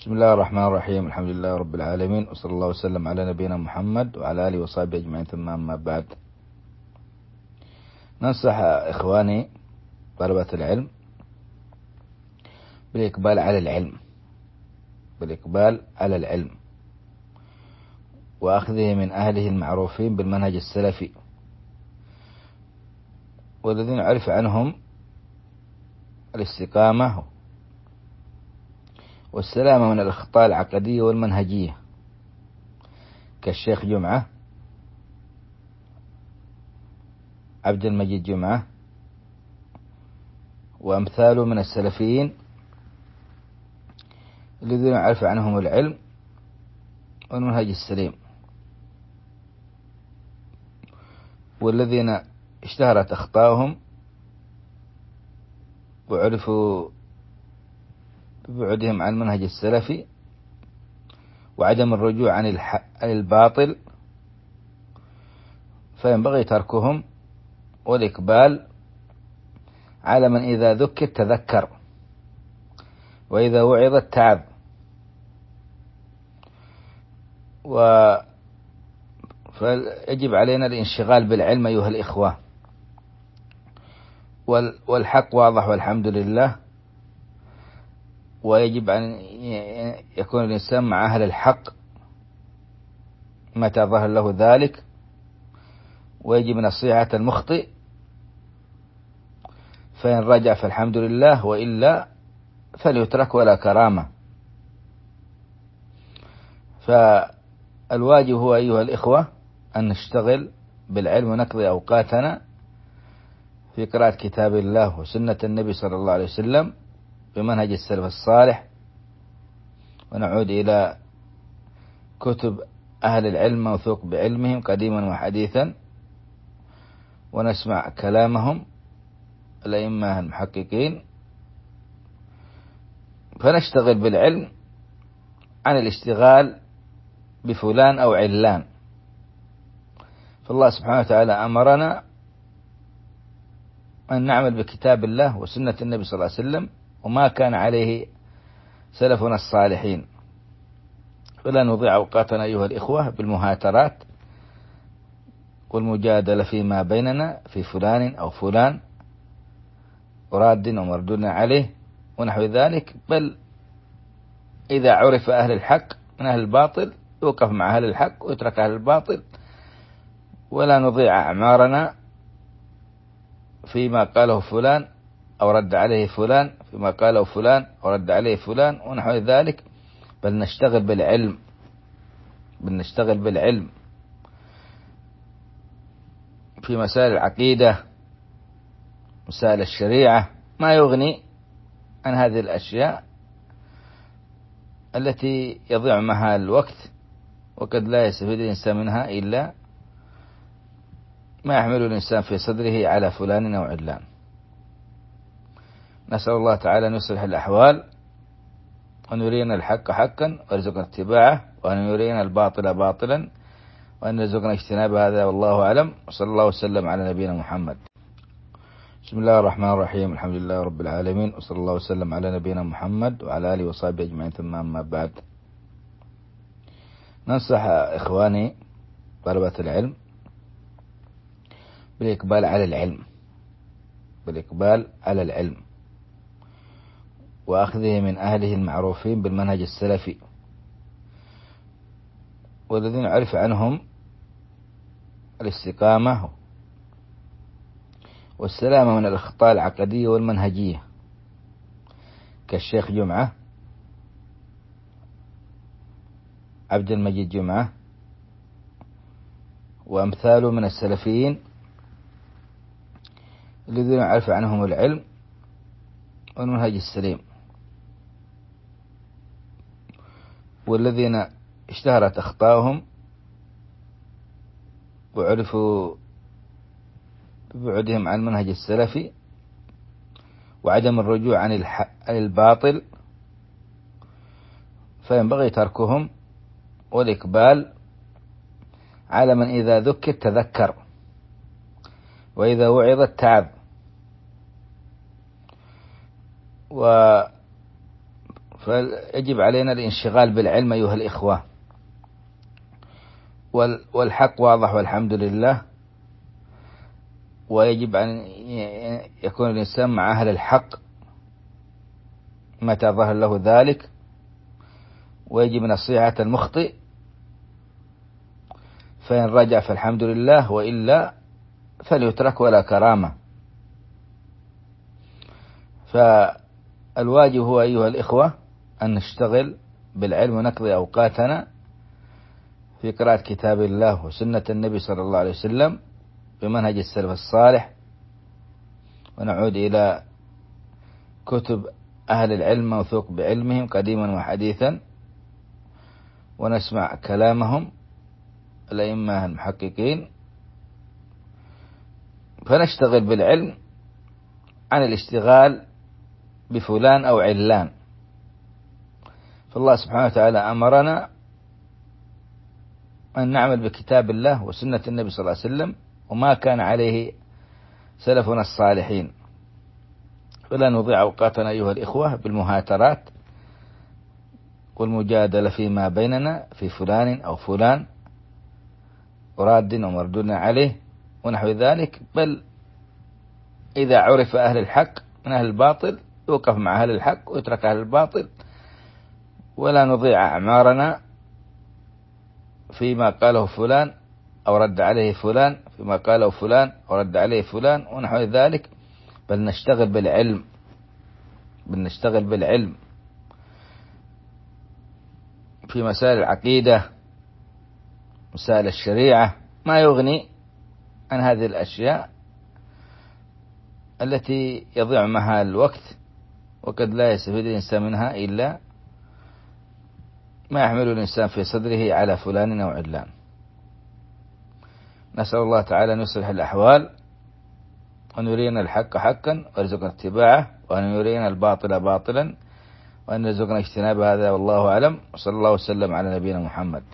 بسم الله الرحمن الرحيم. الحمد لله رب العالمين، وصلى الله وسلم على نبينا محمد وعلى آله وصحبه أجمعين، ثم أما بعد. ننصح إخواني طلبة العلم بالإقبال على العلم وأخذه من أهله المعروفين بالمنهج السلفي، والذين عرف عنهم الاستقامة والسلامة من الأخطاء العقدية والمنهجية، كالشيخ جمعة عبد المجيد جمعة وأمثاله من السلفيين الذين عرف عنهم العلم والمنهج السليم، والذين اشتهرت أخطاؤهم وعرفوا ببعدهم عن المنهج السلفي وعدم الرجوع عن الباطل، فينبغي تركهم والإقبال على من إذا ذكر تذكر وإذا وعظ اتعظ. فيجب علينا الانشغال بالعلم أيها الإخوة، والحق واضح والحمد لله، ويجب أن يكون الإنسان مع أهل الحق متى ظهر له ذلك، ويجب نصيحة المخطئ، فإن رجع فالحمد لله، وإلا فليترك ولا كرامة. فالواجب هو أيها الإخوة أن نشتغل بالعلم ونقضي أوقاتنا في قراءة كتاب الله وسنة النبي صلى الله عليه وسلم بمنهج السلف الصالح، ونعود إلى كتب أهل العلم موثوق بعلمهم قديما وحديثا، ونسمع كلامهم الأئمة المحققين، فنشتغل بالعلم عن الاشتغال بفلان أو علان. فالله سبحانه وتعالى أمرنا أن نعمل بكتاب الله وسنة النبي صلى الله عليه وسلم وما كان عليه سلفنا الصالحين، فلا نضيع أوقاتنا أيها الإخوة بالمهاترات والمجادلة فيما بيننا في فلان أو فلان وراد ومردود عليه ونحو ذلك، بل إذا عرف أهل الحق من أهل الباطل يوقف مع أهل الحق ويترك أهل الباطل، ولا نضيع أعمارنا فيما قاله فلان أو رد عليه فلان، فيما قاله فلان أو رد عليه فلان ونحو ذلك، بل نشتغل بالعلم في مسائل العقيدة، مسائل الشريعة، ما يغني عن هذه الأشياء التي يضيع معها الوقت، وقد لا يستفيد الإنسان منها إلا ما يحمل الإنسان في صدره على فلان أو علان. نسأل الله تعالى أن يصلح الأحوال، وأن يرينا الحق حقا ويرزقنا اتباعه، وأن يرينا الباطل باطلا وأن يرزقنا اجتنابه، هذا والله أعلم، وصلى الله وسلم على نبينا محمد. بسم الله الرحمن الرحيم. الحمد لله رب العالمين، وصلى الله وسلم على نبينا محمد وعلى آله وصحبه أجمعين، ثم أما بعد. ننصح إخواني طلبة العلم بالإقبال على العلم وأخذه من أهله المعروفين بالمنهج السلفي، والذين عرف عنهم الاستقامة والسلامة من الأخطاء العقدية والمنهجية، كالشيخ جمعة عبد المجيد جمعة وأمثاله من السلفيين الذين عرف عنهم العلم والمنهج السليم، والذين اشتهرت أخطاؤهم وعرفوا ببعدهم عن المنهج السلفي وعدم الرجوع عن الباطل، فينبغي تركهم والإقبال على من إذا ذكر تذكر وإذا وعظ اتعظ. فيجب علينا الانشغال بالعلم أيها الإخوة، والحق واضح والحمد لله. ويجب أن يكون الإنسان مع أهل الحق متى ظهر له ذلك، ويجب نصيحة المخطئ، فإن رجع فالحمد لله، وإلا فليترك ولا كرامة. فالواجب هو أيها الإخوة أن نشتغل بالعلم ونقضي أوقاتنا في قراءة كتاب الله وسنة النبي صلى الله عليه وسلم بمنهج السلف الصالح، ونعود إلى كتب أهل العلم موثوق بعلمهم قديما وحديثا، ونسمع كلامهم الأئمة المحققين، فنشتغل بالعلم عن الاشتغال بفلان أو علان. فالله سبحانه وتعالى أمرنا أن نعمل بكتاب الله وسنة النبي صلى الله عليه وسلم وما كان عليه سلفنا الصالحين، فلا نضيع أوقاتنا أيها الإخوة بالمهاترات والمجادلة فيما بيننا في فلان أو فلان وراد ومردود عليه ونحو ذلك، بل إذا عرف أهل الحق من أهل الباطل يوقف مع أهل الحق ويترك أهل الباطل، ولا نضيع أعمارنا فيما قاله فلان أو رد عليه فلان، فيما قاله فلان أو رد عليه فلان ونحو ذلك، بل نشتغل بالعلم في مسائل العقيدة، مسائل الشريعة، ما يغني عن هذه الأشياء التي يضيع معها الوقت، وقد لا يستفيد الإنسان منها إلا ما يحمل الإنسان في صدره على فلان أو علان. نسأل الله تعالى أن يصلح الأحوال، وأن يرينا الحق حقا ويرزقنا اتباعه، وأن يرينا الباطل باطلا وأن يرزقنا اجتناب هذا، والله أعلم، وصلى الله وسلم على نبينا محمد.